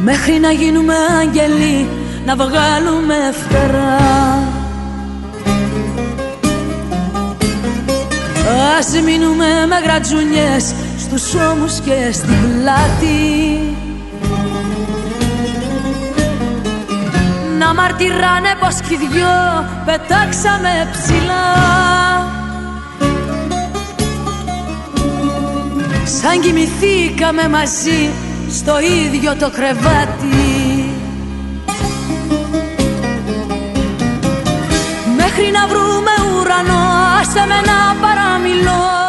μέχρι να γίνουμε άγγελοι, να βγάλουμε φτερά. Ας μείνουμε με γρατζουνιές στους ώμους και στην πλάτη, να μαρτυράνε πως κι οι δυο πετάξαμε ψηλά, σαν κοιμηθήκαμε μαζί στο ίδιο το κρεβάτι, μέχρι να βρούμε ουρανό. Άσε με να παραμιλώ,